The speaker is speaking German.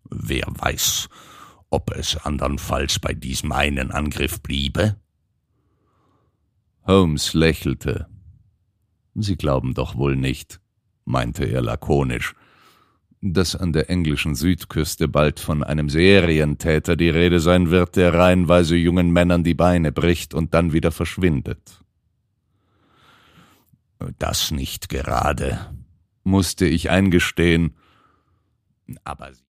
Wer weiß, ob es andernfalls bei diesem einen Angriff bliebe?« Holmes lächelte. »Sie glauben doch wohl nicht«, meinte er lakonisch, »dass an der englischen Südküste bald von einem Serientäter die Rede sein wird, der reihenweise jungen Männern die Beine bricht und dann wieder verschwindet.« »Das nicht gerade«, musste ich eingestehen, »aber